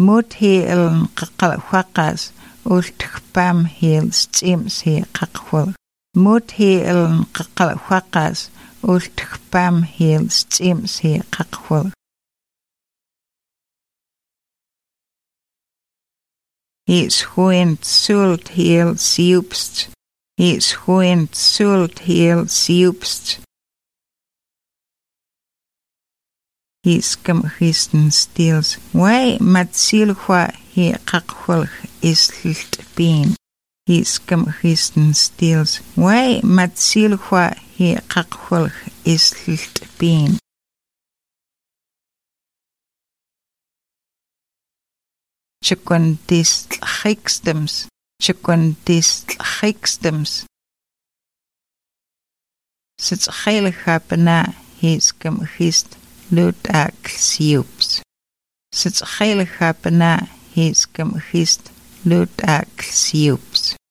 Mut heel qaqalwaqas ultqpam heel tsims he qaqwal. Mut heel qaqalwaqas ultqpam heel tsims he qaqwal. Is huent sult heel siupst. Is huent sult heel siupst. Is gamgisten stils. Wai mat silhwa he qaqwal is lilt been. Is gamgisten stils. Wai mat silhwa he qaqwal is lilt been. Chukundis gikstems. Chukundis gikstems. Sits heilige bena his gamgist lut ak siups. Sits heilige bena his gamgist lut ak siups.